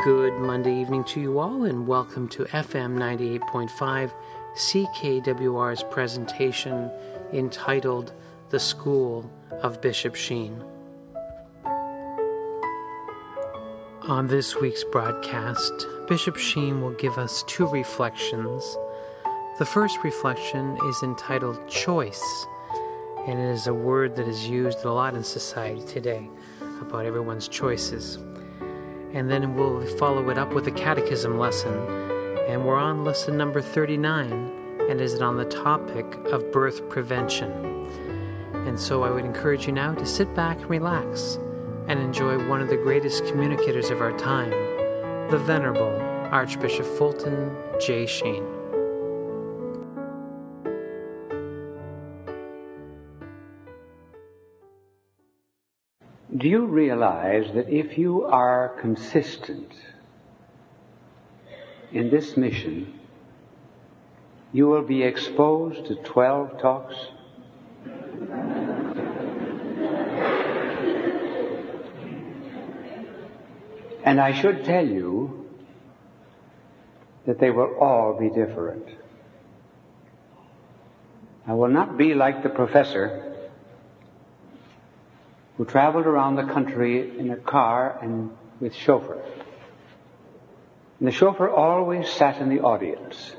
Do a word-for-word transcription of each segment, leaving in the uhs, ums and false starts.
Good Monday evening to you all, and welcome to F M ninety-eight point five C K W R's presentation entitled The School of Bishop Sheen. On this week's broadcast, Bishop Sheen will give us two reflections. The first reflection is entitled Choice, and it is a word that is used a lot in society today about everyone's choices. And then we'll follow it up with a catechism lesson, and we're on lesson number thirty-nine, and is it on the topic of birth prevention. And so I would encourage you now to sit back and relax and enjoy one of the greatest communicators of our time, the Venerable Archbishop Fulton J. Sheen. Do you realize that if you are consistent in this mission, you will be exposed to twelve talks? And I should tell you that they will all be different. I will not be like the professor who traveled around the country in a car and with chauffeur. And the chauffeur always sat in the audience.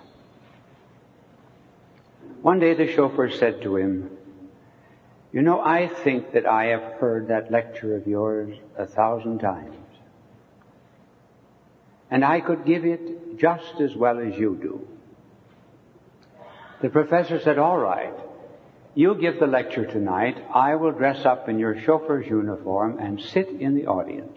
One day the chauffeur said to him, "You know, I think that I have heard that lecture of yours a thousand times. And I could give it just as well as you do." The professor said, "All right. You give the lecture tonight. I will dress up in your chauffeur's uniform and sit in the audience."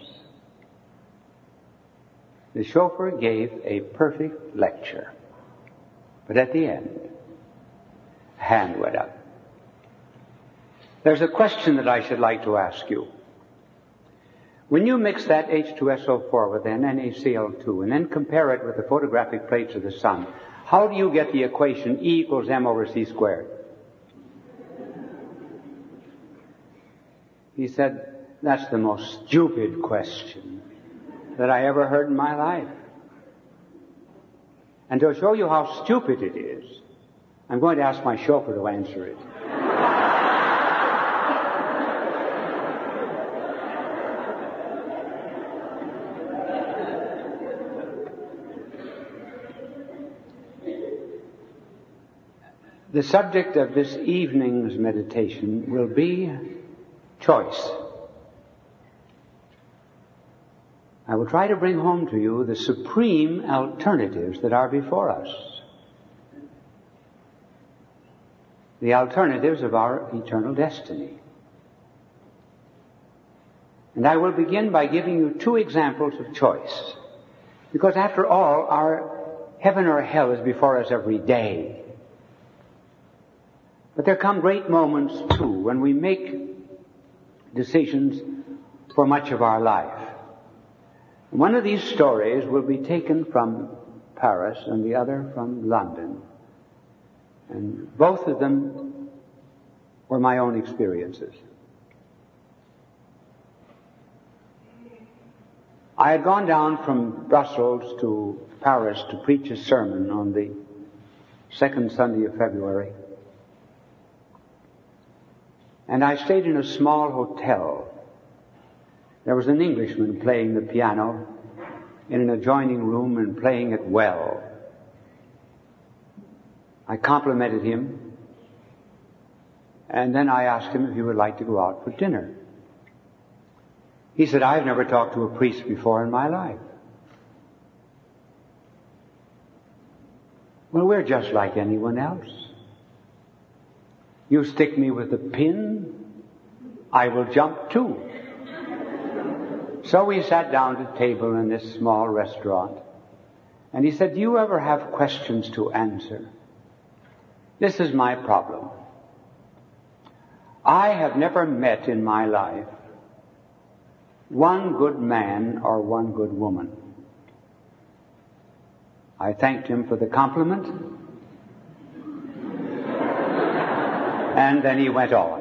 The chauffeur gave a perfect lecture. But at the end, a hand went up. There's a question that I should like to ask you. When you mix that H two S O four with an N A C L two and then compare it with the photographic plates of the sun, how do you get the equation E equals M over C squared? He said, "That's the most stupid question that I ever heard in my life. And to show you how stupid it is, I'm going to ask my chauffeur to answer it." The subject of this evening's meditation will be choice. I will try to bring home to you the supreme alternatives that are before us. The alternatives of our eternal destiny. And I will begin by giving you two examples of choice. Because after all, our heaven or hell is before us every day. But there come great moments, too, when we make decisions for much of our life. One of these stories will be taken from Paris and the other from London. And both of them were my own experiences. I had gone down from Brussels to Paris to preach a sermon on the second Sunday of February. And I stayed in a small hotel. There was an Englishman playing the piano in an adjoining room and playing it well. I complimented him, and then I asked him if he would like to go out for dinner. He said, "I've never talked to a priest before in my life." Well, we're just like anyone else. You stick me with a pin, I will jump too. So we sat down at a table in this small restaurant, and he said, "Do you ever have questions to answer? This is my problem. I have never met in my life one good man or one good woman." I thanked him for the compliment, and then he went on.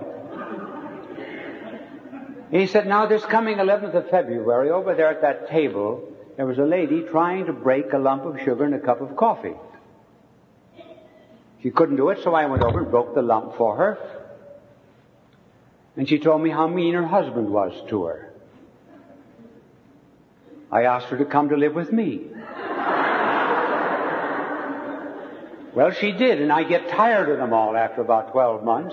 He said, "Now this coming eleventh of February, over there at that table, there was a lady trying to break a lump of sugar in a cup of coffee. She couldn't do it, so I went over and broke the lump for her. And she told me how mean her husband was to her. I asked her to come to live with me. Well, she did, and I get tired of them all after about twelve months.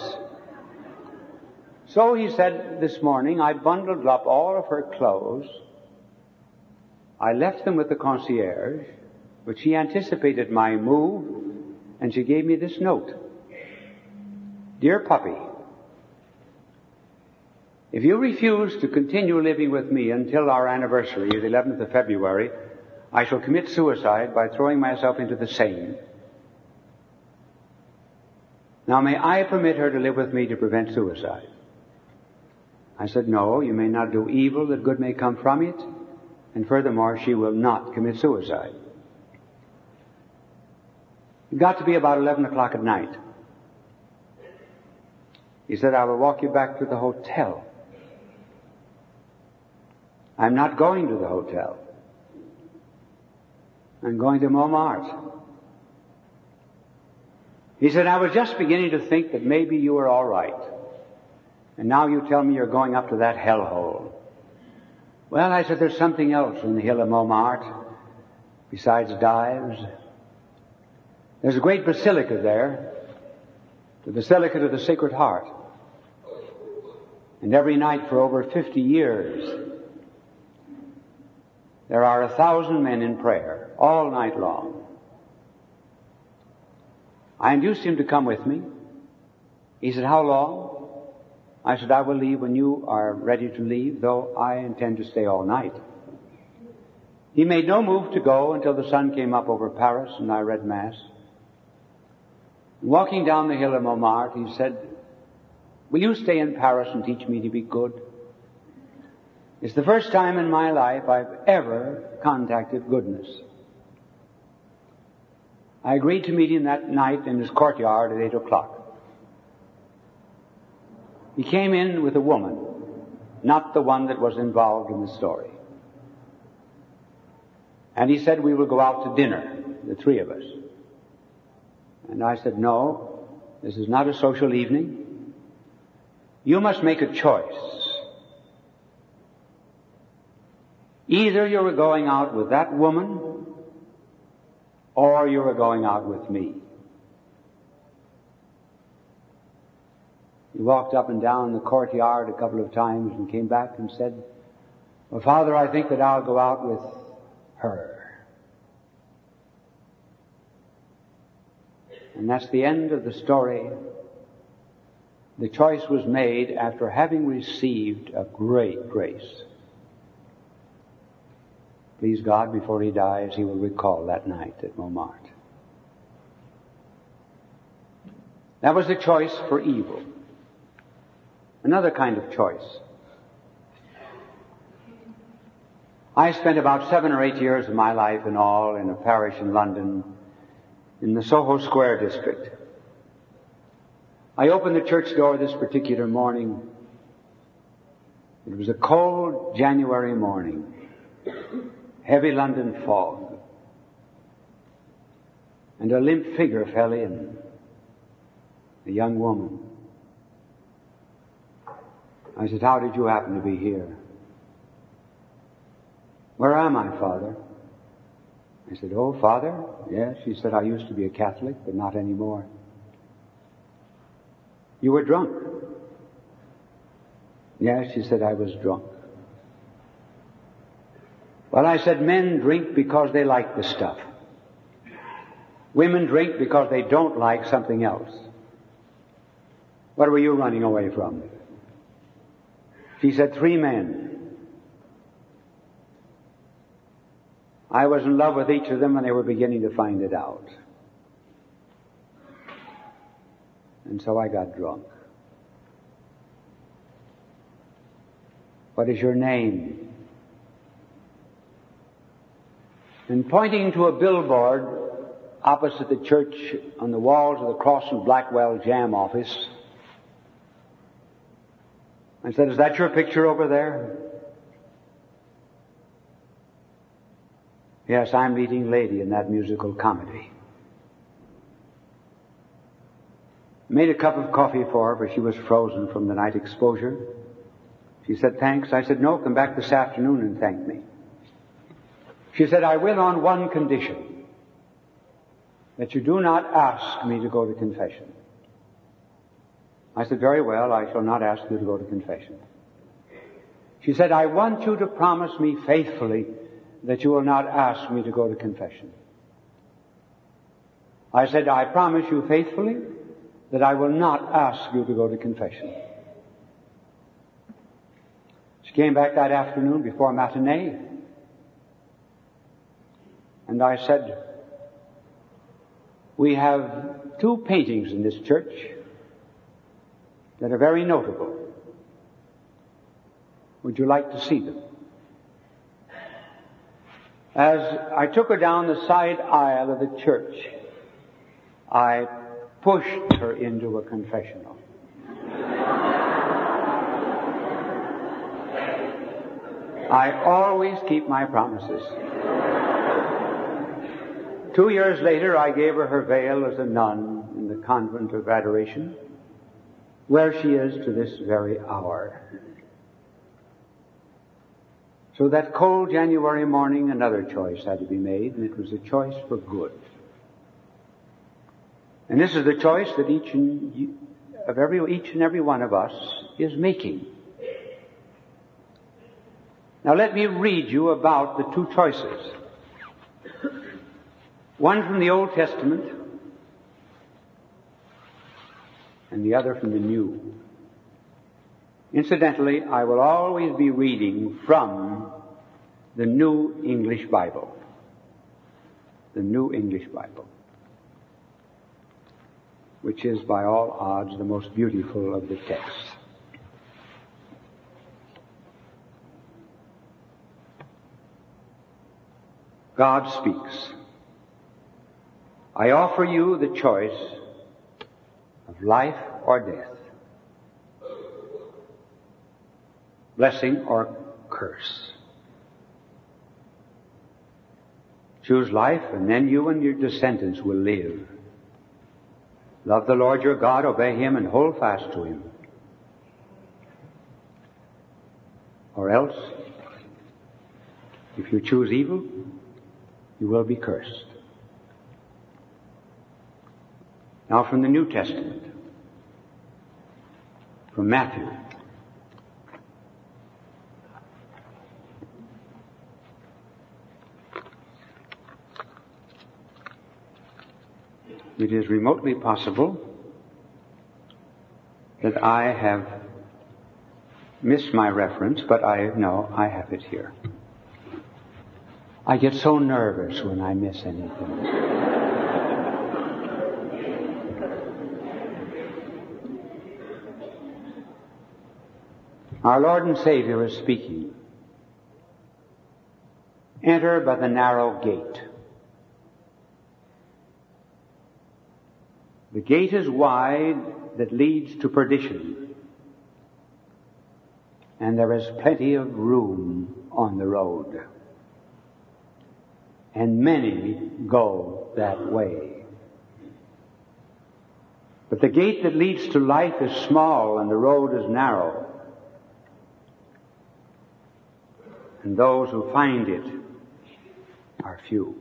So he said this morning, I bundled up all of her clothes. I left them with the concierge, but she anticipated my move, and she gave me this note. Dear puppy, if you refuse to continue living with me until our anniversary, the eleventh of February, I shall commit suicide by throwing myself into the Seine. Now, may I permit her to live with me to prevent suicide? I said, no, you may not do evil that good may come from it, and furthermore, she will not commit suicide. It got to be about eleven o'clock at night. He said, I will walk you back to the hotel. I'm not going to the hotel. I'm going to Montmartre. He said, I was just beginning to think that maybe you were all right. And now you tell me you're going up to that hellhole. Well, I said, there's something else in the hill of Montmartre besides dives. There's a great basilica there, the Basilica of the Sacred Heart. And every night for over fifty years, there are a thousand men in prayer all night long. I induced him to come with me. He said, how long? I said, I will leave when you are ready to leave, though I intend to stay all night. He made no move to go until the sun came up over Paris and I read Mass. Walking down the hill of Montmartre, he said, will you stay in Paris and teach me to be good? It's the first time in my life I've ever contacted goodness. I agreed to meet him that night in his courtyard at eight o'clock. He came in with a woman, not the one that was involved in the story. And he said, we will go out to dinner, the three of us. And I said, no, this is not a social evening. You must make a choice. Either you are going out with that woman, or you are going out with me. He walked up and down the courtyard a couple of times and came back and said, well, Father, I think that I'll go out with her. And that's the end of the story. The choice was made after having received a great grace. Please God, before he dies, he will recall that night at Montmartre. That was the choice for evil. Another kind of choice. I spent about seven or eight years of my life in all in a parish in London, in the Soho Square district. I opened the church door this particular morning. It was a cold January morning. Heavy London fog. And a limp figure fell in. A young woman. I said, how did you happen to be here? Where am I, Father? I said, oh, Father? Yes. She said, I used to be a Catholic, but not anymore. You were drunk. Yes, she said, I was drunk. Well, I said, men drink because they like the stuff. Women drink because they don't like something else. What were you running away from? She said, three men. I was in love with each of them and they were beginning to find it out. And so I got drunk. What is your name? And pointing to a billboard opposite the church on the walls of the Cross and Blackwell Jam office, I said, is that your picture over there? Yes, I'm leading lady in that musical comedy. Made a cup of coffee for her, but she was frozen from the night exposure. She said, thanks. I said, no, come back this afternoon and thank me. She said, I will on one condition, that you do not ask me to go to confession. I said, very well, I shall not ask you to go to confession. She said, I want you to promise me faithfully that you will not ask me to go to confession. I said, I promise you faithfully that I will not ask you to go to confession. She came back that afternoon before matinee, and I said, we have two paintings in this church that are very notable. Would you like to see them? As I took her down the side aisle of the church, I pushed her into a confessional. I always keep my promises. Two years later, I gave her her veil as a nun in the convent of Adoration, where she is to this very hour. So that cold January morning, another choice had to be made, and it was a choice for good. And this is the choice that each and, of every, each and every one of us is making. Now let me read you about the two choices. One from the Old Testament and the other from the New. Incidentally, I will always be reading from the New English Bible. The New English Bible, which is by all odds the most beautiful of the texts. God speaks. I offer you the choice of life or death, blessing or curse. Choose life, and then you and your descendants will live. Love the Lord your God, obey Him, and hold fast to Him. Or else, if you choose evil, you will be cursed. Now from the New Testament, from Matthew. It is remotely possible that I have missed my reference, but I know I have it here. I get so nervous when I miss anything. Our Lord and Savior is speaking. Enter by the narrow gate. The gate is wide that leads to perdition, and there is plenty of room on the road, and many go that way. But the gate that leads to life is small, and the road is narrow, and those who find it are few.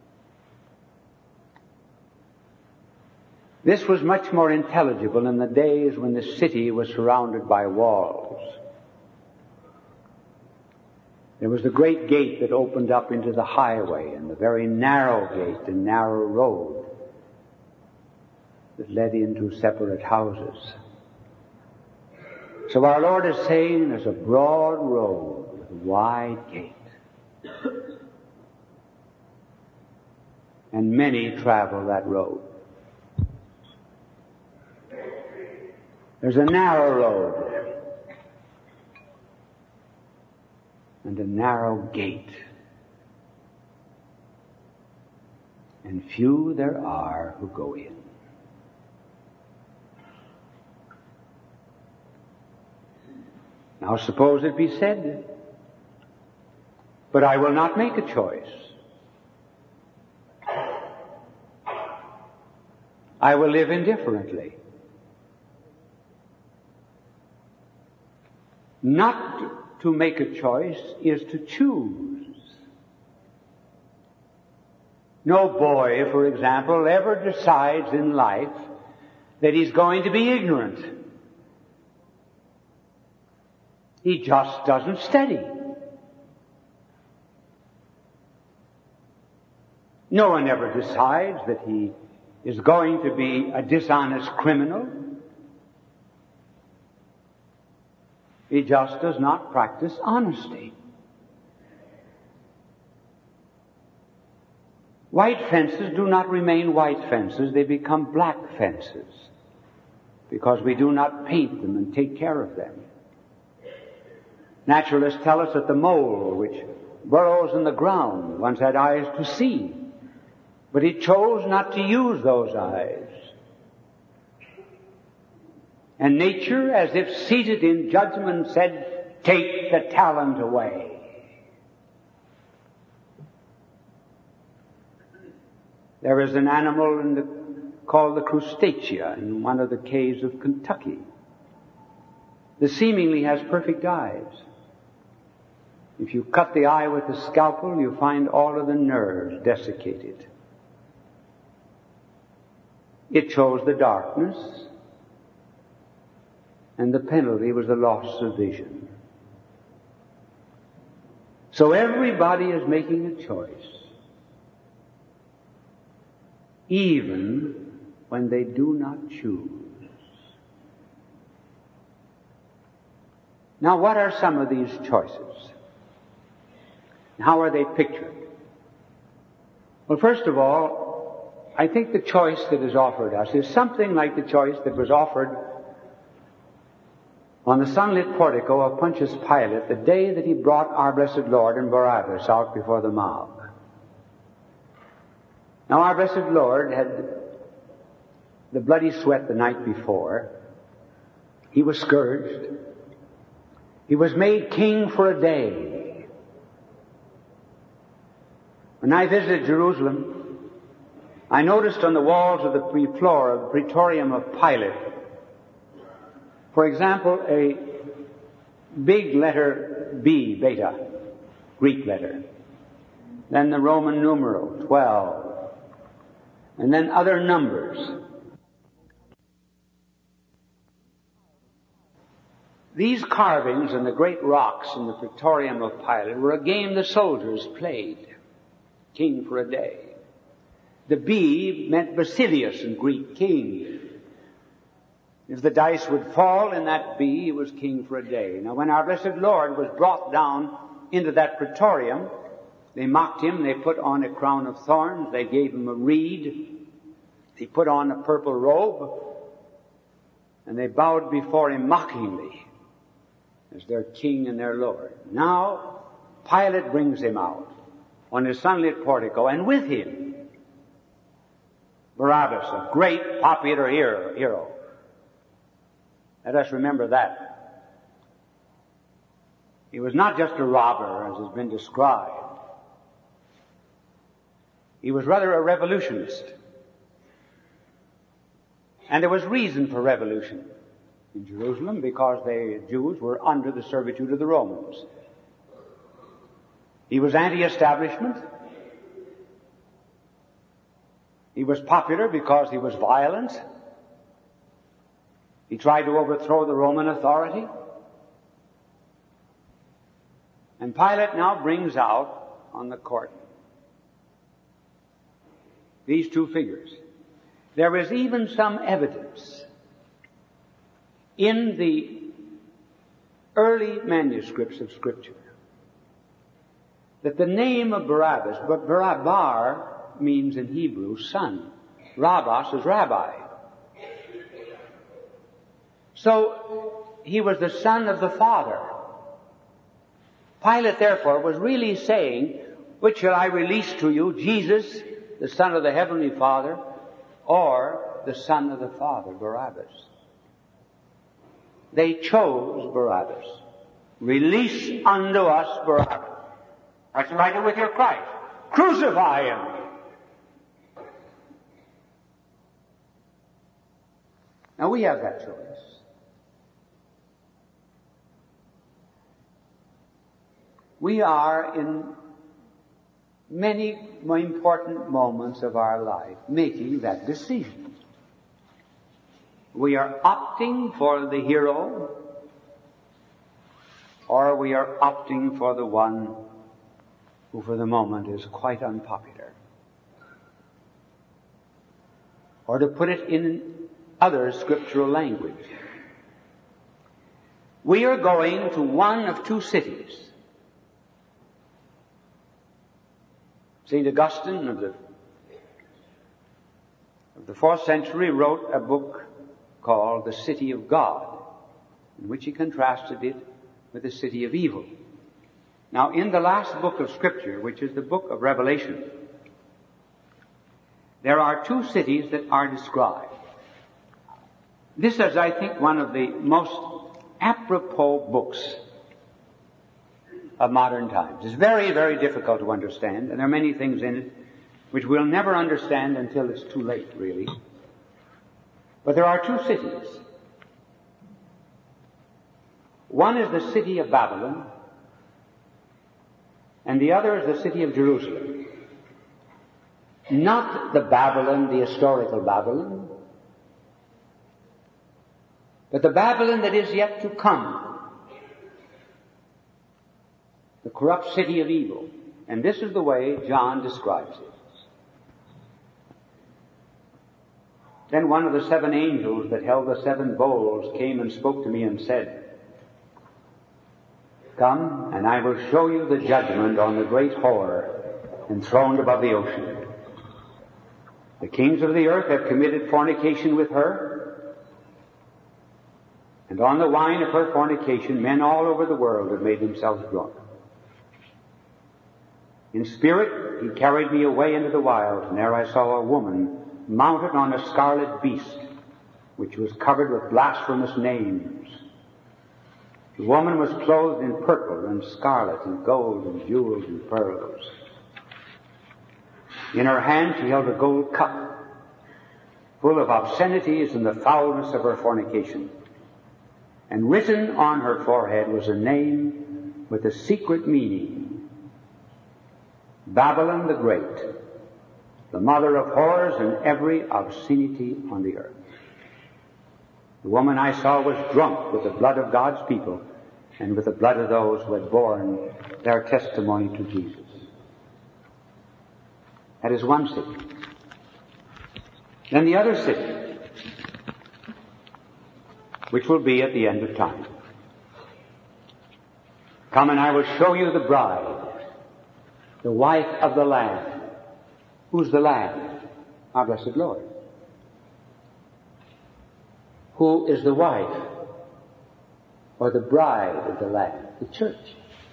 This was much more intelligible in the days when the city was surrounded by walls. There was the great gate that opened up into the highway, and the very narrow gate, the narrow road that led into separate houses. So our Lord is saying there's a broad road with a wide gate. And many travel that road. There's a narrow road and a narrow gate, and few there are who go in. Now suppose it be said, but I will not make a choice. I will live indifferently. Not to make a choice is to choose. No boy, for example, ever decides in life that he's going to be ignorant. He just doesn't study. No one ever decides that he is going to be a dishonest criminal. He just does not practice honesty. White fences do not remain white fences, they become black fences, because we do not paint them and take care of them. Naturalists tell us that the mole, which burrows in the ground, once had eyes to see, but he chose not to use those eyes. And nature, as if seated in judgment, said, "Take the talent away." There is an animal in the, called the crustacea in one of the caves of Kentucky. That seemingly has perfect eyes. If you cut the eye with a scalpel, you find all of the nerves desiccated. It chose the darkness, and the penalty was the loss of vision. So everybody is making a choice, even when they do not choose. Now, what are some of these choices? How are they pictured? Well, first of all, I think the choice that is offered us is something like the choice that was offered on the sunlit portico of Pontius Pilate the day that he brought our blessed Lord and Barabbas out before the mob. Now, our blessed Lord had the bloody sweat the night before. He was scourged. He was made king for a day. When I visited Jerusalem, I noticed on the walls of the floor of the Praetorium of Pilate, for example, a big letter B, beta, Greek letter, then the Roman numeral, twelve, and then other numbers. These carvings and the great rocks in the Praetorium of Pilate were a game the soldiers played, king for a day. The B meant Basilius in Greek, king. If the dice would fall in that B, he was king for a day. Now, when our blessed Lord was brought down into that Praetorium, they mocked him, they put on a crown of thorns, they gave him a reed, he put on a purple robe, and they bowed before him mockingly as their king and their Lord. Now, Pilate brings him out on his sunlit portico, and with him, Barabbas, a great popular hero. hero. Let us remember that. He was not just a robber, as has been described. He was rather a revolutionist. And there was reason for revolution in Jerusalem, because the Jews were under the servitude of the Romans. He was anti-establishment. He was popular because he was violent. He tried to overthrow the Roman authority. And Pilate now brings out on the court these two figures. There is even some evidence in the early manuscripts of Scripture that the name of Barabbas, but Bar means in Hebrew son. Rabbas is rabbi. So he was the son of the Father. Pilate, therefore, was really saying, which shall I release to you, Jesus, the Son of the Heavenly Father, or the Son of the Father, Barabbas? They chose Barabbas. Release unto us Barabbas. That's what I do with your Christ. Crucify him. Now we have that choice. We are in many important moments of our life making that decision. We are opting for the hero, or we are opting for the one who for the moment is quite unpopular. Or to put it in other scriptural language, we are going to one of two cities. Saint Augustine of the, of the fourth century wrote a book called The City of God, in which he contrasted it with the city of evil. Now, in the last book of Scripture, which is the book of Revelation, there are two cities that are described. This is, I think, one of the most apropos books of modern times. It's very, very difficult to understand, and there are many things in it which we'll never understand until it's too late, really. But there are two cities. One is the city of Babylon, and the other is the city of Jerusalem. Not the Babylon, the historical Babylon, but the Babylon that is yet to come. The corrupt city of evil. And this is the way John describes it. Then one of the seven angels that held the seven bowls came and spoke to me and said, "Come, and I will show you the judgment on the great whore enthroned above the ocean. The kings of the earth have committed fornication with her, and on the wine of her fornication men all over the world have made themselves drunk. In spirit he carried me away into the wild, and there I saw a woman mounted on a scarlet beast, which was covered with blasphemous names. The woman was clothed in purple and scarlet and gold and jewels and pearls. In her hand she held a gold cup, full of obscenities and the foulness of her fornication. And written on her forehead was a name with a secret meaning: Babylon the Great, the mother of horrors and every obscenity on the earth. The woman I saw was drunk with the blood of God's people and with the blood of those who had borne their testimony to Jesus." That is one city. Then the other city, which will be at the end of time. "Come, and I will show you the bride, the wife of the Lamb." Who's the Lamb? Our blessed Lord. Who is the wife or the bride of the Lamb? The church.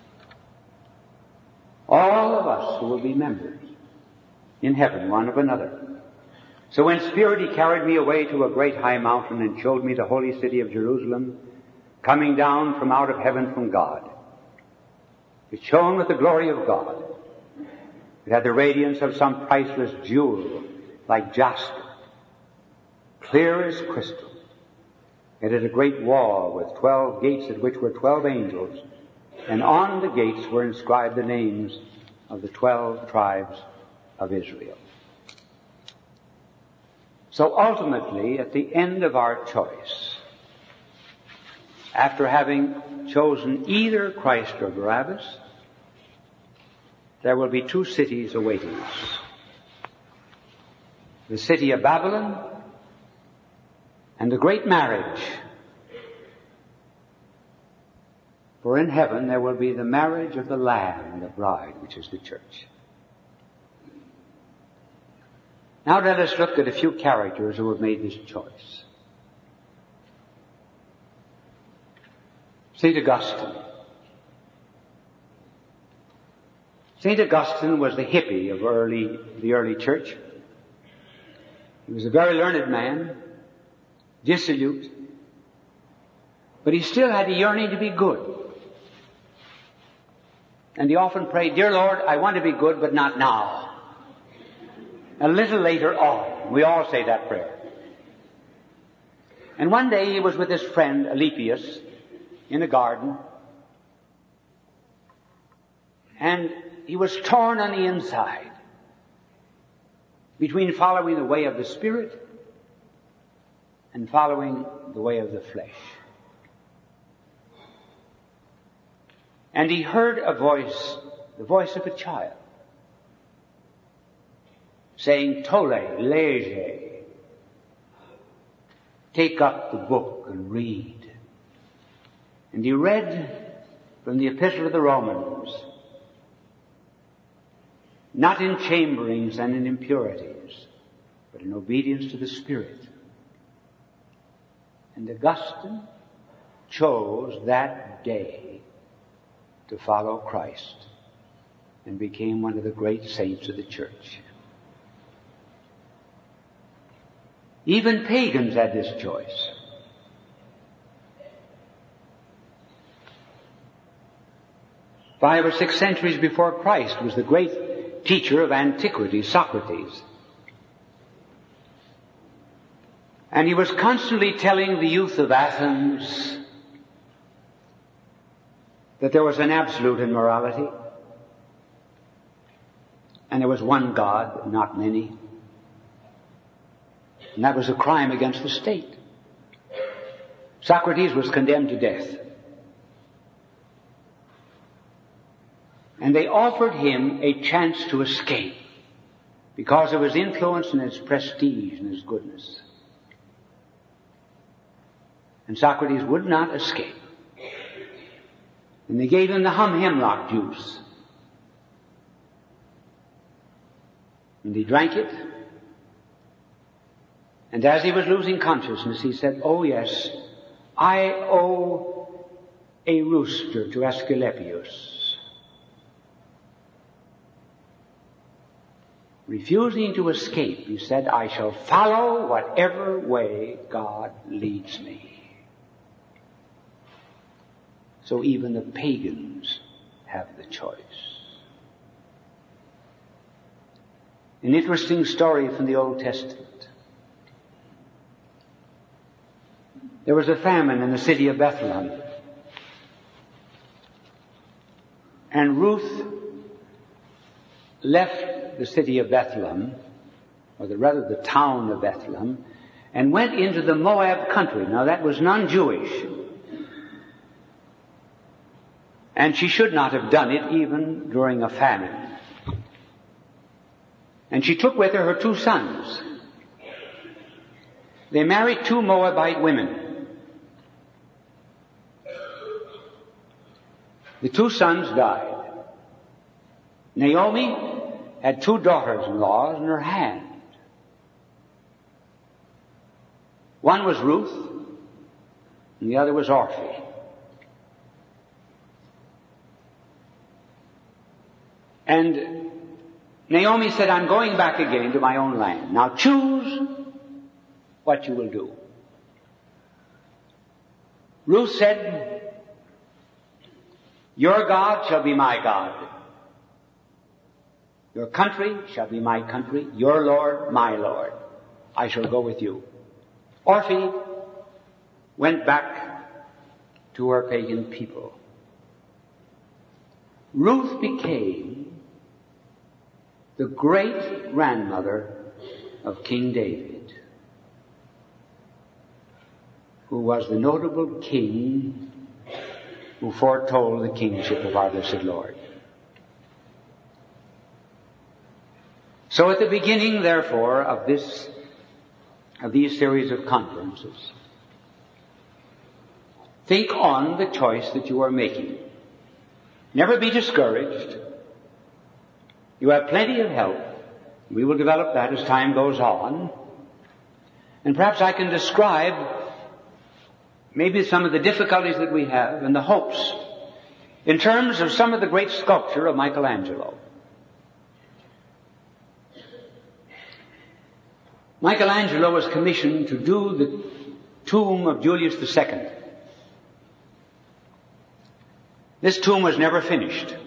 All of us who will be members in heaven, one of another. "So in spirit he carried me away to a great high mountain and showed me the holy city of Jerusalem, coming down from out of heaven from God. It shone with the glory of God. It had the radiance of some priceless jewel, like jasper, clear as crystal. It had a great wall with twelve gates at which were twelve angels, and on the gates were inscribed the names of the twelve tribes of Israel." So ultimately, at the end of our choice, after having chosen either Christ or Barabbas, there will be two cities awaiting us. The city of Babylon and the great marriage. For in heaven there will be the marriage of the Lamb and the bride, which is the church. Now let us look at a few characters who have made this choice. Saint Augustine. Saint Augustine was the hippie of early, the early church. He was a very learned man, dissolute, but he still had a yearning to be good. And he often prayed, "Dear Lord, I want to be good, but not now. A little later on." We all say that prayer. And one day he was with his friend Alypius in a garden, and he was torn on the inside between following the way of the Spirit and following the way of the flesh. And he heard a voice, the voice of a child, saying, Tole, lege, take up the book and read. And he read from the Epistle of the Romans, not in chamberings and in impurities, but in obedience to the Spirit. And Augustine chose that day to follow Christ and became one of the great saints of the church. Even pagans had this choice. Five or six centuries before Christ was the great teacher of antiquity, Socrates. And he was constantly telling the youth of Athens that there was an absolute in morality, and there was one God, not many. And that was a crime against the state. Socrates was condemned to death. And they offered him a chance to escape because of his influence and his prestige and his goodness. And Socrates would not escape. And they gave him the hum hemlock juice. And he drank it. And as he was losing consciousness, he said, oh yes, I owe a rooster to Asclepius. Refusing to escape, he said, I shall follow whatever way God leads me. So even the pagans have the choice. An interesting story from the Old Testament. There was a famine in the city of Bethlehem. And Ruth left the city of Bethlehem, or the, rather the town of Bethlehem, and went into the Moab country. Now that was non-Jewish. And she should not have done it even during a famine. And she took with her her two sons. They married two Moabite women. The two sons died. Naomi had two daughters-in-law in her hand. One was Ruth, and the other was Orphe. And Naomi said, I'm going back again to my own land. Now choose what you will do. Ruth said, your God shall be my God. Your country shall be my country. Your Lord, my Lord. I shall go with you. Orphe went back to her pagan people. Ruth became the great-grandmother of King David, who was the notable king who foretold the kingship of our blessed Lord. So at the beginning, therefore, of this, of these series of conferences, think on the choice that you are making. Never be discouraged. You have plenty of help. We will develop that as time goes on. And perhaps I can describe maybe some of the difficulties that we have and the hopes in terms of some of the great sculpture of Michelangelo. Michelangelo was commissioned to do the tomb of Julius the Second. This tomb was never finished.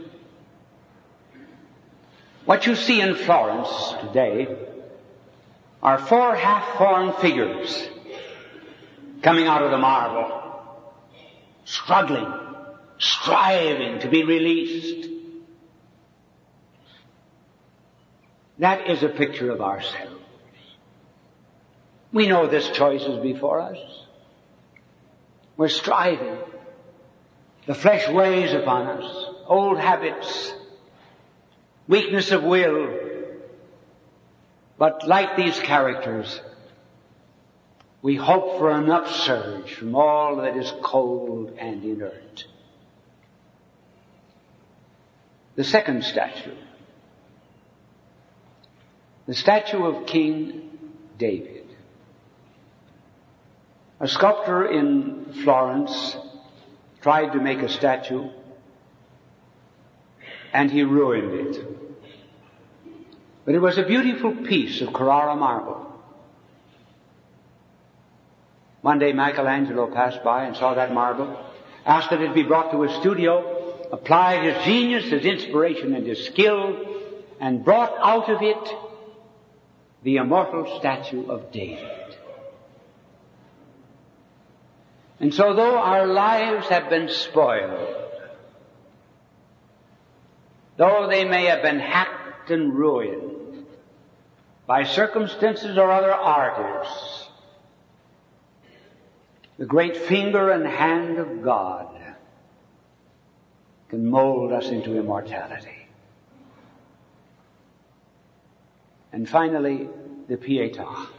What you see in Florence today are four half-formed figures coming out of the marble, struggling, striving to be released. That is a picture of ourselves. We know this choice is before us. We're striving. The flesh weighs upon us. Old habits, weakness of will. But like these characters, we hope for an upsurge from all that is cold and inert. The second statue, the statue of King David. A sculptor in Florence tried to make a statue, and he ruined it. But it was a beautiful piece of Carrara marble. One day Michelangelo passed by and saw that marble, asked that it be brought to his studio, applied his genius, his inspiration, and his skill, and brought out of it the immortal statue of David. And so though our lives have been spoiled, though they may have been hacked and ruined by circumstances or other artists, the great finger and hand of God can mold us into immortality. And finally, the Pietà.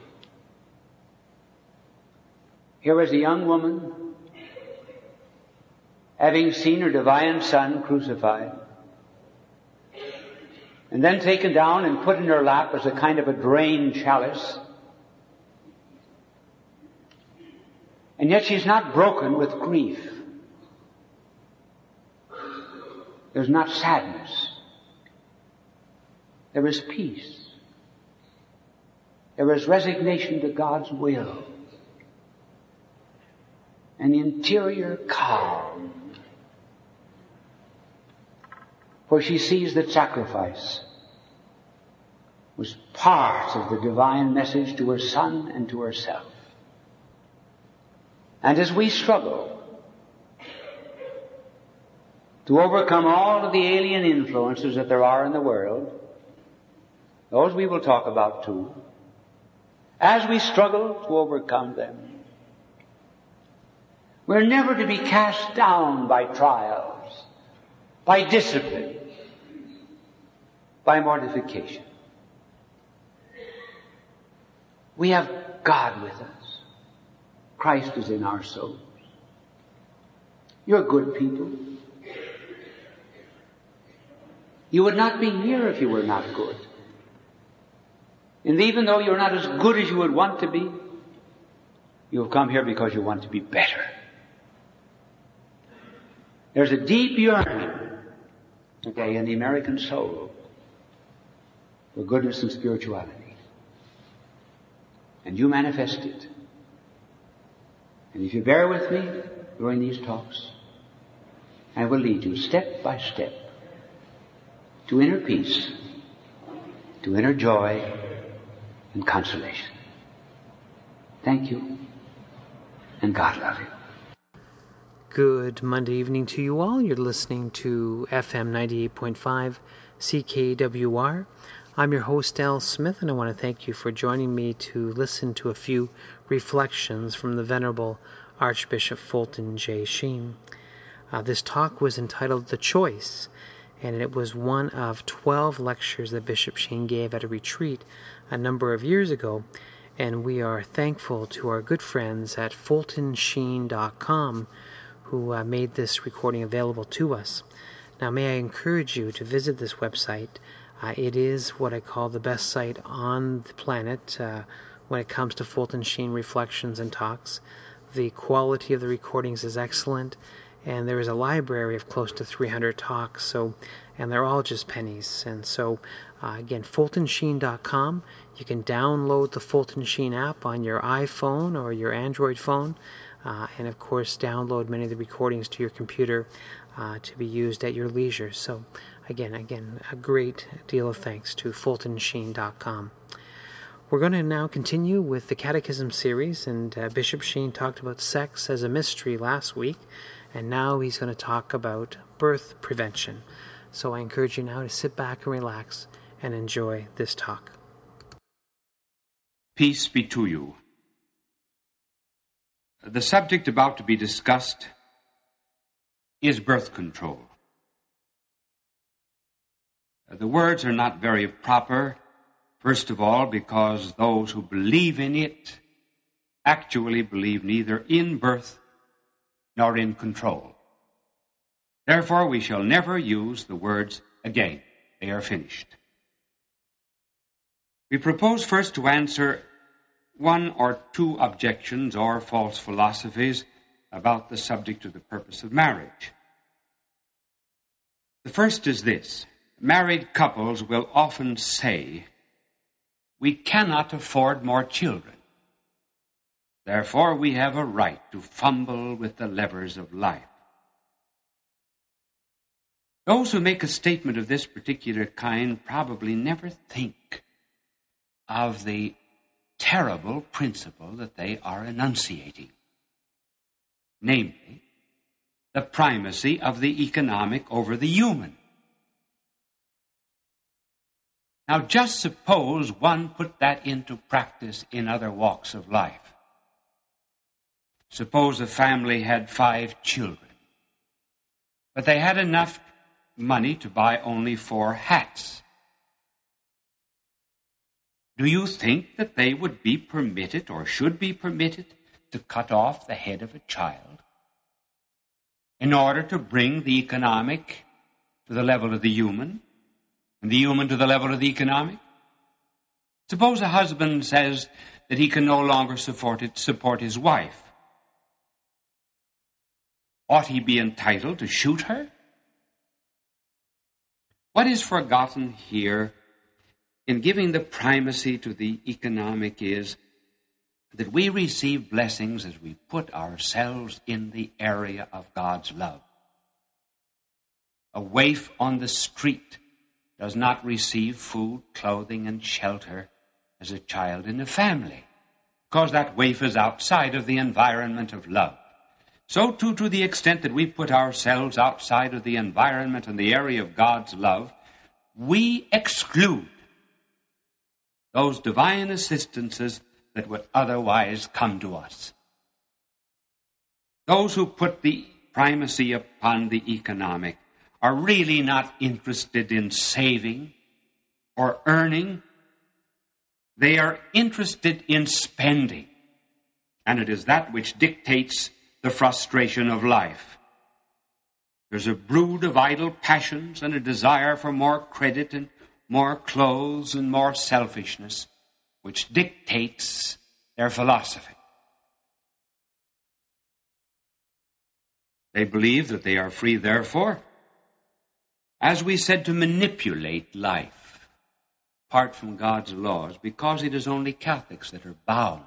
Here was a young woman, having seen her divine Son crucified, and then taken down and put in her lap as a kind of a drained chalice. And yet she's not broken with grief. There's not sadness. There is peace. There is resignation to God's will. An interior calm. For she sees that sacrifice was part of the divine message to her Son and to herself. And as we struggle to overcome all of the alien influences that there are in the world, those we will talk about too, as we struggle to overcome them, we're never to be cast down by trials, by discipline, by mortification. We have God with us. Christ is in our souls. You're good people. You would not be here if you were not good. And even though you're not as good as you would want to be, you have come here because you want to be better. There's a deep yearning today in the American soul for goodness and spirituality. And you manifest it. And if you bear with me during these talks, I will lead you step by step to inner peace, to inner joy and consolation. Thank you, and God love you. Good Monday evening to you all. You're listening to F M ninety-eight point five C K W R. I'm your host, Al Smith, and I want to thank you for joining me to listen to a few reflections from the Venerable Archbishop Fulton J. Sheen. Uh, this talk was entitled The Choice, and it was one of twelve lectures that Bishop Sheen gave at a retreat a number of years ago, and we are thankful to our good friends at fulton sheen dot com who uh, made this recording available to us. Now, may I encourage you to visit this website. Uh, it is what I call the best site on the planet uh, when it comes to Fulton Sheen reflections and talks. The quality of the recordings is excellent, and there is a library of close to three hundred talks, so and they're all just pennies. And so, uh, again, fulton sheen dot com. You can download the Fulton Sheen app on your iPhone or your Android phone, uh, and of course, download many of the recordings to your computer uh, to be used at your leisure. So, again, again, a great deal of thanks to fulton sheen dot com. We're going to now continue with the Catechism series, and uh, Bishop Sheen talked about sex as a mystery last week, and now he's going to talk about birth prevention. So I encourage you now to sit back and relax and enjoy this talk. Peace be to you. The subject about to be discussed is birth control. The words are not very proper, first of all, because those who believe in it actually believe neither in birth nor in control. Therefore, we shall never use the words again. They are finished. We propose first to answer one or two objections or false philosophies about the subject of the purpose of marriage. The first is this. Married couples will often say, we cannot afford more children. Therefore, we have a right to fumble with the levers of life. Those who make a statement of this particular kind probably never think of the terrible principle that they are enunciating, namely, the primacy of the economic over the human. Now, just suppose one put that into practice in other walks of life. Suppose a family had five children, but they had enough money to buy only four hats. Do you think that they would be permitted or should be permitted to cut off the head of a child in order to bring the economic to the level of the human and the human to the level of the economic? Suppose a husband says that he can no longer support it, support his wife. Ought he be entitled to shoot her? What is forgotten here in giving the primacy to the economic is that we receive blessings as we put ourselves in the area of God's love. A waif on the street does not receive food, clothing, and shelter as a child in a family, because that waif is outside of the environment of love. So too, to the extent that we put ourselves outside of the environment and the area of God's love, we exclude those divine assistances that would otherwise come to us. Those who put the primacy upon the economic are really not interested in saving or earning. They are interested in spending. And it is that which dictates the frustration of life. There's a brood of idle passions and a desire for more credit and more clothes and more selfishness, which dictates their philosophy. They believe that they are free, therefore, as we said, to manipulate life apart from God's laws, because it is only Catholics that are bound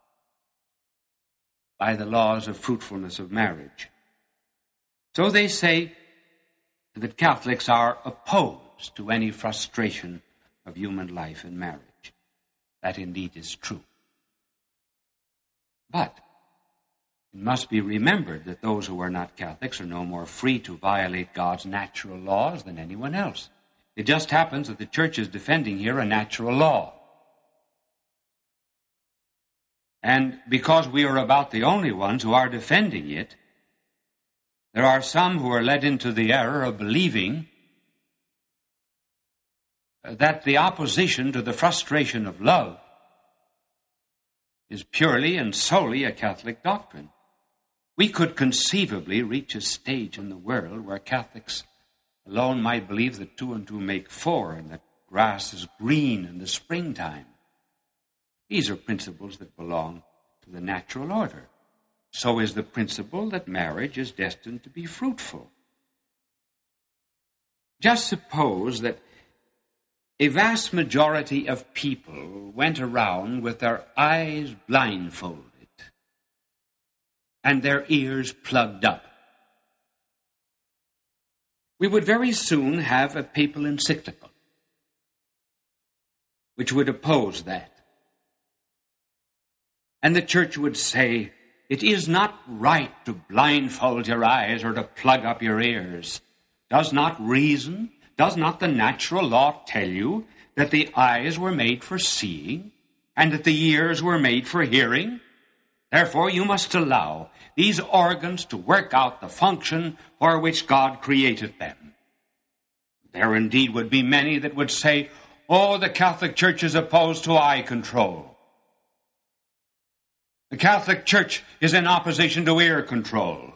by the laws of fruitfulness of marriage. So they say that Catholics are opposed to any frustration of human life in marriage. That indeed is true. But it must be remembered that those who are not Catholics are no more free to violate God's natural laws than anyone else. It just happens that the Church is defending here a natural law. And because we are about the only ones who are defending it, there are some who are led into the error of believing that the opposition to the frustration of love is purely and solely a Catholic doctrine. We could conceivably reach a stage in the world where Catholics alone might believe that two and two make four and that grass is green in the springtime. These are principles that belong to the natural order. So is the principle that marriage is destined to be fruitful. Just suppose that a vast majority of people went around with their eyes blindfolded and their ears plugged up. We would very soon have a papal encyclical which would oppose that. And the church would say, it is not right to blindfold your eyes or to plug up your ears. Does not reason, does not the natural law tell you that the eyes were made for seeing and that the ears were made for hearing? Therefore, you must allow these organs to work out the function for which God created them. There indeed would be many that would say, oh, the Catholic Church is opposed to eye control. The Catholic Church is in opposition to ear control.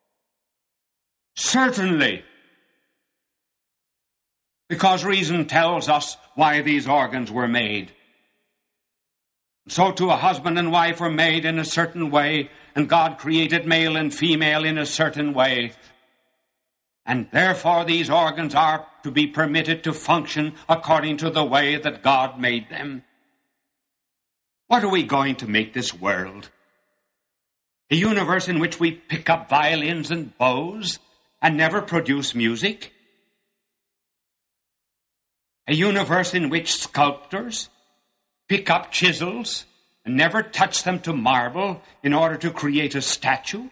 Certainly, because reason tells us why these organs were made. So too a husband and wife were made in a certain way, and God created male and female in a certain way. And therefore these organs are to be permitted to function according to the way that God made them. What are we going to make this world? A universe in which we pick up violins and bows and never produce music? A universe in which sculptors pick up chisels and never touch them to marble in order to create a statue?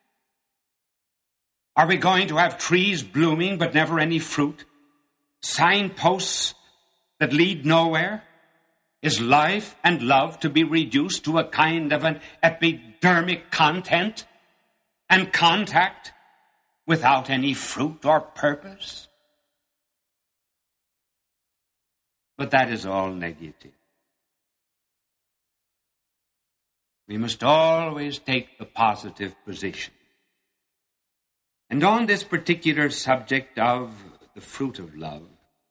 Are we going to have trees blooming but never any fruit? Signposts that lead nowhere? Is life and love to be reduced to a kind of an epidermic content and contact without any fruit or purpose? But that is all negative. We must always take the positive position. And on this particular subject of the fruit of love,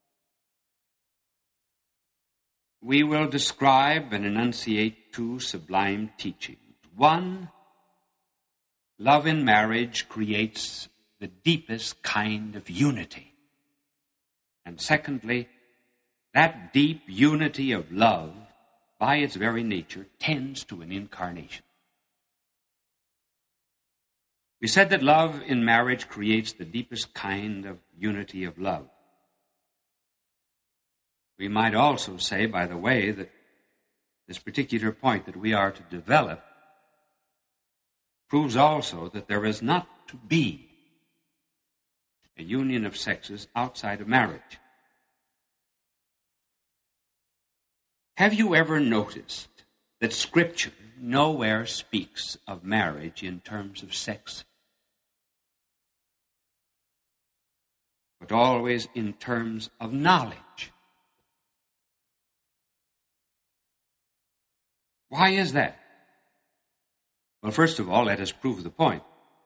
we will describe and enunciate two sublime teachings. One, love in marriage creates the deepest kind of unity. And secondly, that deep unity of love, by its very nature, tends to an incarnation. We said that love in marriage creates the deepest kind of unity of love. We might also say, by the way, that this particular point that we are to develop proves also that there is not to be a union of sexes outside of marriage. Have you ever noticed that Scripture nowhere speaks of marriage in terms of sex, but always in terms of knowledge? Why is that? Well, first of all, let us prove the point.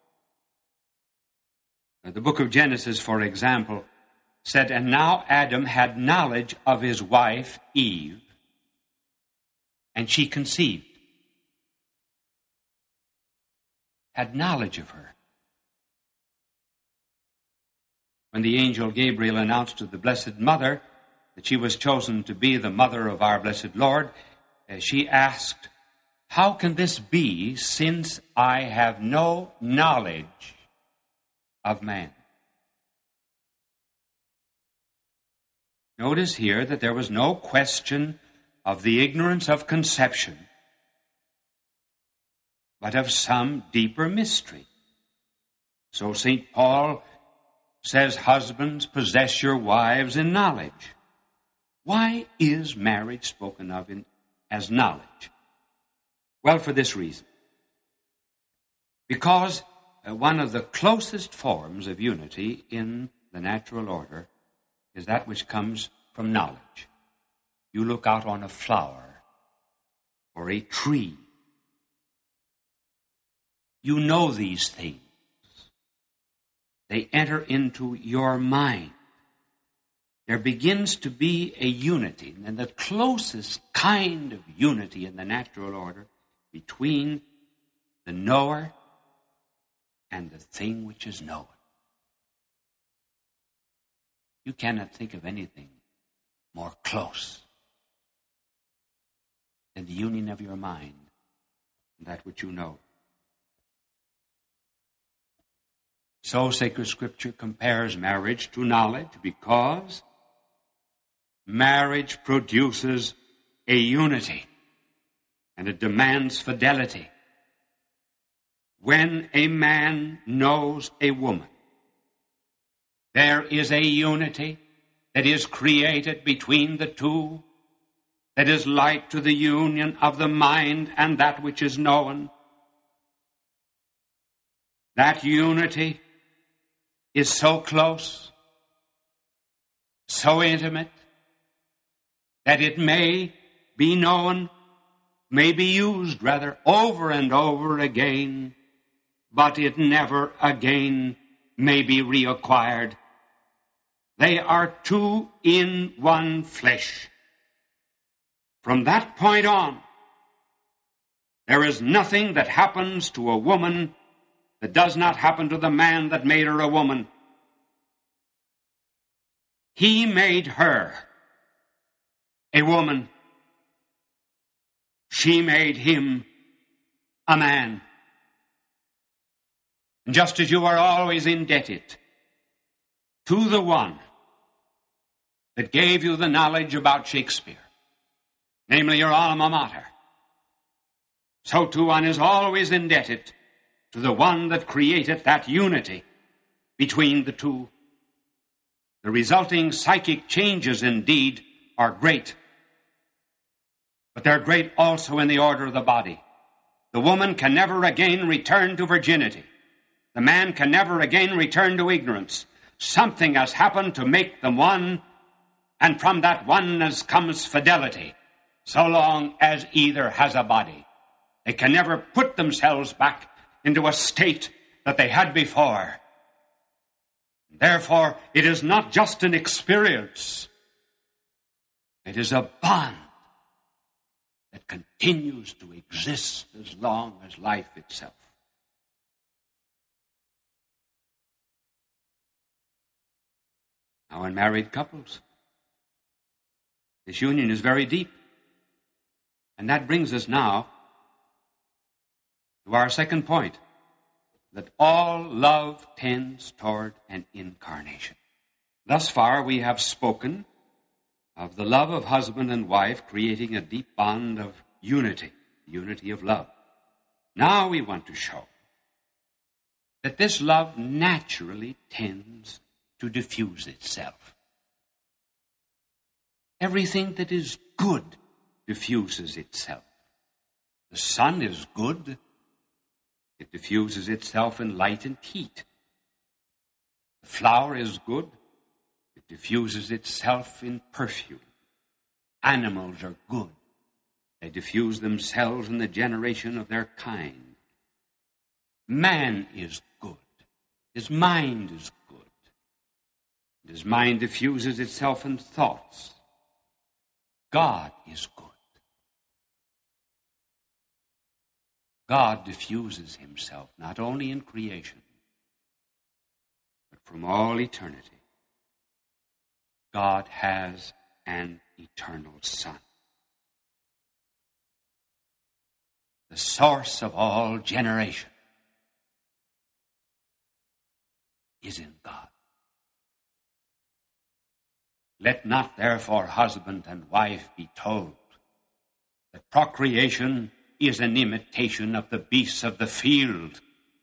The book of Genesis, for example, said, and now Adam had knowledge of his wife, Eve, and she conceived. Had knowledge of her. When the angel Gabriel announced to the Blessed Mother that she was chosen to be the mother of our blessed Lord, she asked, how can this be since I have no knowledge of man? Notice here that there was no question of the ignorance of conception, but of some deeper mystery. So Saint Paul says, husbands, possess your wives in knowledge. Why is marriage spoken of in as knowledge? Well, for this reason. Because uh, one of the closest forms of unity in the natural order is that which comes from knowledge. You look out on a flower or a tree. You know these things. They enter into your mind. There begins to be a unity, and the closest kind of unity in the natural order between the knower and the thing which is known. You cannot think of anything more close than the union of your mind and that which you know. So sacred Scripture compares marriage to knowledge because marriage produces a unity. and it demands fidelity. When a man knows a woman, there is a unity that is created between the two, that is like to the union of the mind and that which is known. That unity is so close, so intimate, that it may be known, may be used rather over and over again, but it never again may be reacquired. They are two in one flesh. From that point on, there is nothing that happens to a woman that does not happen to the man that made her a woman. He made her a woman. She made him a man. And just as you are always indebted to the one that gave you the knowledge about Shakespeare, namely your alma mater, so too one is always indebted to the one that created that unity between the two. The resulting psychic changes, indeed, are great, but they're great also in the order of the body. The woman can never again return to virginity. The man can never again return to ignorance. Something has happened to make them one, and from that oneness comes fidelity, so long as either has a body. They can never put themselves back into a state that they had before. Therefore, it is not just an experience. It is a bond that continues to exist as long as life itself. Now, in married couples, this union is very deep. And that brings us now to our second point, that all love tends toward an incarnation. Thus far, we have spoken of the love of husband and wife creating a deep bond of unity, unity of love. Now we want to show that this love naturally tends to diffuse itself. Everything that is good diffuses itself. The sun is good. It diffuses itself in light and heat. The flower is good. It diffuses itself in perfume. Animals are good. They diffuse themselves in the generation of their kind. Man is good. His mind is good. His mind diffuses itself in thoughts. God is good. God diffuses himself not only in creation, but from all eternity. God has an eternal Son. The source of all generation is in God. Let not therefore husband and wife be told that procreation is an imitation of the beasts of the field.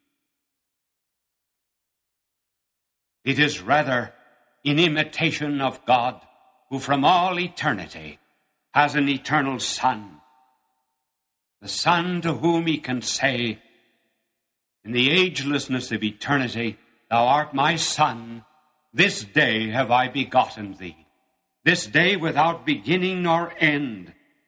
It is rather in imitation of God, who from all eternity has an eternal Son, the Son to whom he can say, in the agelessness of eternity, thou art my Son, this day have I begotten thee. This day without beginning nor end.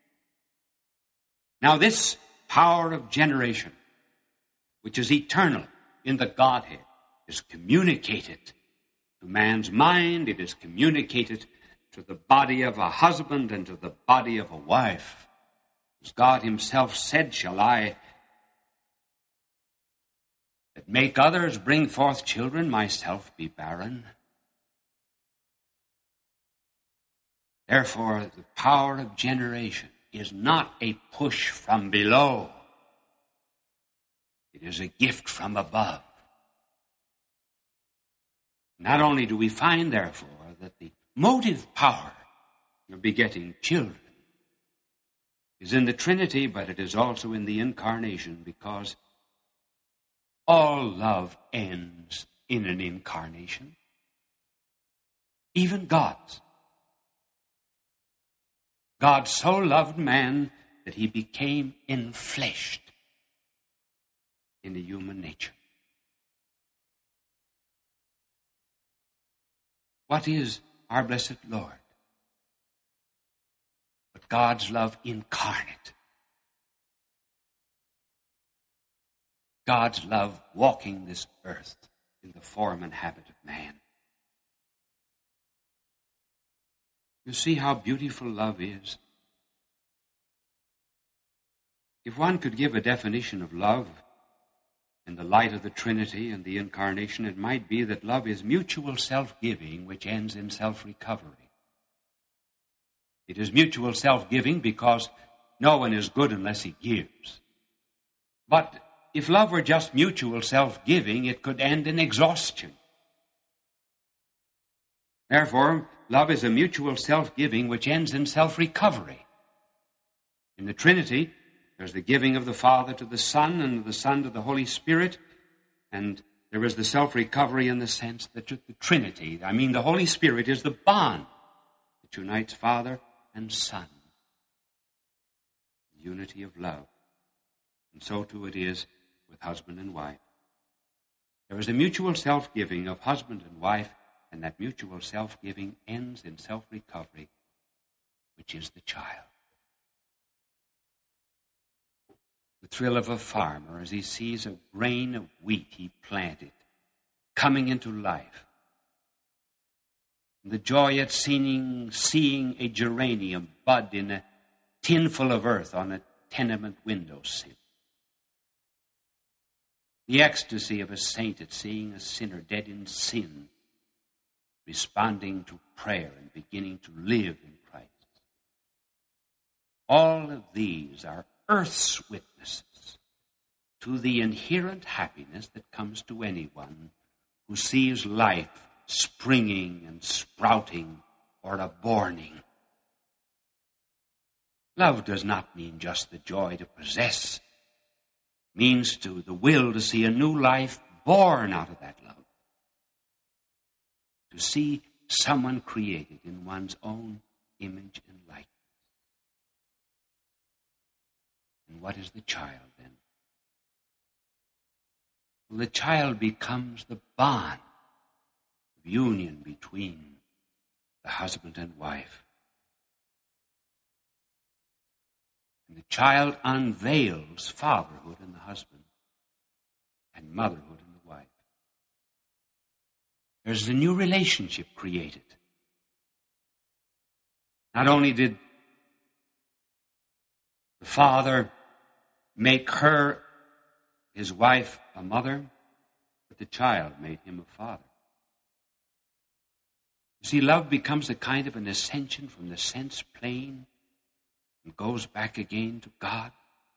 Now this power of generation, which is eternal in the Godhead, is communicated to man's mind. It is communicated to the body of a husband and to the body of a wife. As God himself said, shall I that make others bring forth children, myself be barren? Therefore, the power of generation is not a push from below. It is a gift from above. Not only do we find, therefore, that the motive power of begetting children is in the Trinity, but it is also in the Incarnation, because all love ends in an incarnation, even God's. God so loved man that he became enfleshed in the human nature. What is our blessed Lord but God's love incarnate? God's love walking this earth in the form and habit of man. You see how beautiful love is? If one could give a definition of love in the light of the Trinity and the Incarnation, it might be that love is mutual self-giving which ends in self-recovery. It is mutual self-giving because no one is good unless he gives. But if love were just mutual self-giving, it could end in exhaustion. Therefore, love is a mutual self-giving which ends in self-recovery. In the Trinity, there's the giving of the Father to the Son and of the Son to the Holy Spirit, and there is the self-recovery in the sense that the Trinity, I mean the Holy Spirit, is the bond that unites Father and Son. Unity of love. And so too it is with husband and wife. There is a mutual self-giving of husband and wife, and that mutual self-giving ends in self-recovery, which is the child. The thrill of a farmer as he sees a grain of wheat he planted coming into life. The joy at seeing, seeing a geranium bud in a tinful of earth on a tenement windowsill. The ecstasy of a saint at seeing a sinner dead in sin, responding to prayer and beginning to live in Christ. All of these are earth's witnesses to the inherent happiness that comes to anyone who sees life springing and sprouting or aborning. Love does not mean just the joy to possess. It means to the will to see a new life born out of that love. To see someone created in one's own image and likeness. And what is the child then? Well, the child becomes the bond of union between the husband and wife. And the child unveils fatherhood in the husband and motherhood in the wife. There's a new relationship created. Not only did the father make her, his wife, a mother, but the child made him a father. You see, love becomes a kind of an ascension from the sense plane and goes back again to God.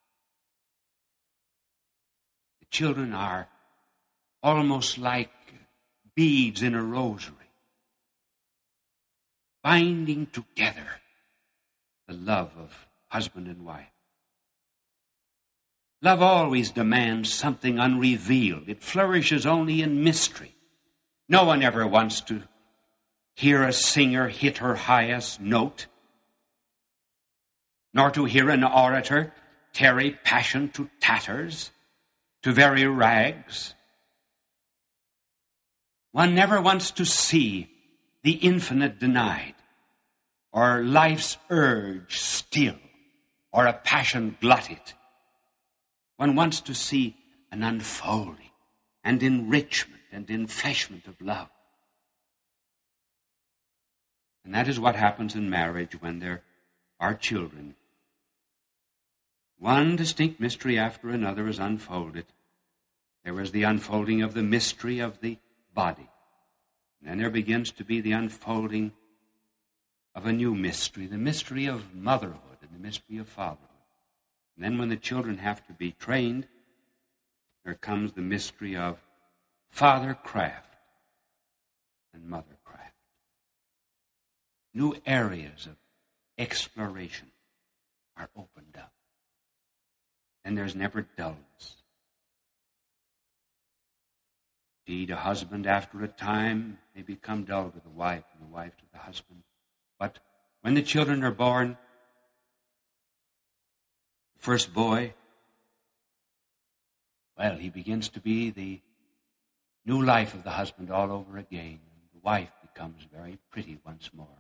The children are almost like beads in a rosary, binding together the love of husband and wife. Love always demands something unrevealed. It flourishes only in mystery. No one ever wants to hear a singer hit her highest note, nor to hear an orator carry passion to tatters, to very rags. One never wants to see the infinite denied, or life's urge still, or a passion glutted. One wants to see an unfolding and enrichment and enfleshment of love. And that is what happens in marriage when there are children. One distinct mystery after another is unfolded. There is the unfolding of the mystery of the body. And then there begins to be the unfolding of a new mystery, the mystery of motherhood and the mystery of fatherhood. And then when the children have to be trained, there comes the mystery of fathercraft and mothercraft. New areas of exploration are opened up. And there's never dullness. Indeed, a husband after a time may become dull to the wife and the wife to the husband. But when the children are born, the first boy, well, he begins to be the new life of the husband all over again. And the wife becomes very pretty once more.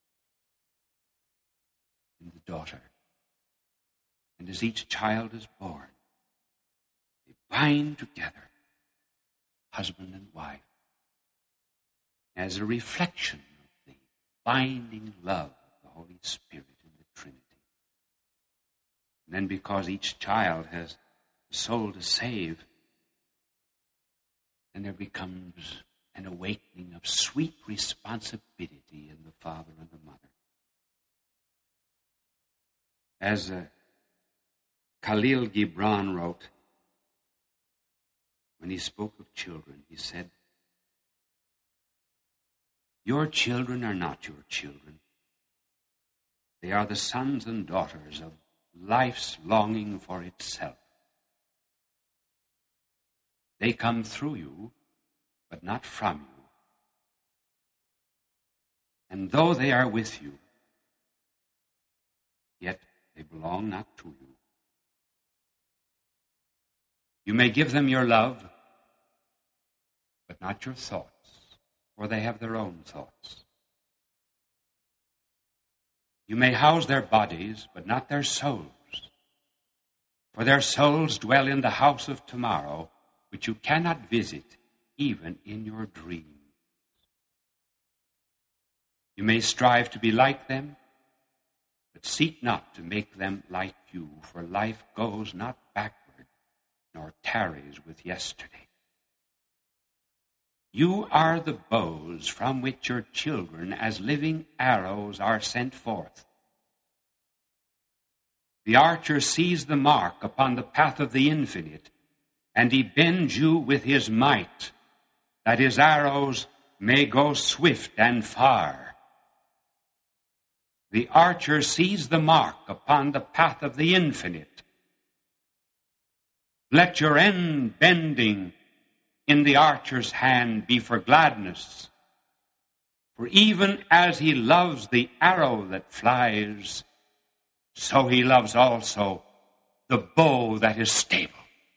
And the daughter. And as each child is born, they bind together, husband and wife, as a reflection of the binding love of the Holy Spirit in the Trinity. And then because each child has a soul to save, then there becomes an awakening of sweet responsibility in the father and the mother. As uh, Khalil Gibran wrote, when he spoke of children, he said, "Your children are not your children. They are the sons and daughters of life's longing for itself. They come through you, but not from you. And though they are with you, yet they belong not to you. You may give them your love, but not your thoughts, for they have their own thoughts. You may house their bodies, but not their souls, for their souls dwell in the house of tomorrow, which you cannot visit even in your dreams. You may strive to be like them, but seek not to make them like you, for life goes not backward, nor tarries with yesterday. You are the bows from which your children, as living arrows, are sent forth. The archer sees the mark upon the path of the infinite, and he bends you with his might, that his arrows may go swift and far. The archer sees the mark upon the path of the infinite. Let your end bending in the archer's hand be for gladness, for even as he loves the arrow that flies, so he loves also the bow that is stable.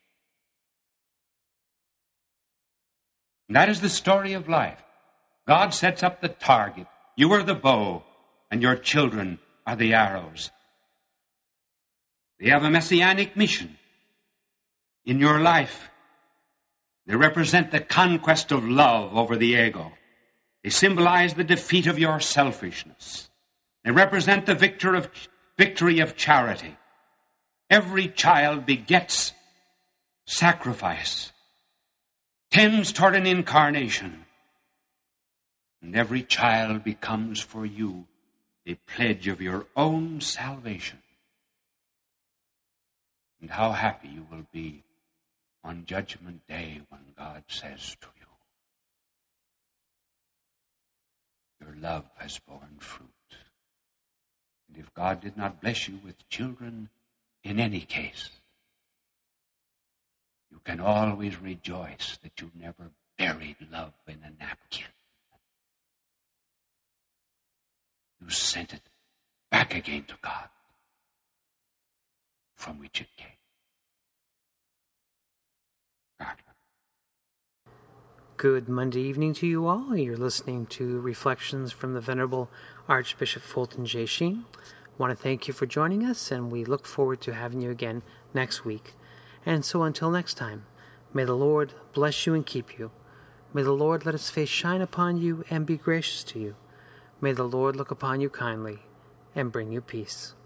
And that is the story of life. God sets up the target. You are the bow, and your children are the arrows. They have a messianic mission in your life. They represent the conquest of love over the ego. They symbolize the defeat of your selfishness. They represent the victor of, victory of charity. Every child begets sacrifice, tends toward an incarnation, and every child becomes for you a pledge of your own salvation. And how happy you will be on Judgment Day when God says to you, your love has borne fruit. And if God did not bless you with children in any case, you can always rejoice that you never buried love in a napkin. You sent it back again to God, from which it came. God. Good Monday evening to you all. You're listening to Reflections from the Venerable Archbishop Fulton J. Sheen. I want to thank you for joining us, and we look forward to having you again next week. And so until next time, may the Lord bless you and keep you. May the Lord let his face shine upon you and be gracious to you. May the Lord look upon you kindly and bring you peace.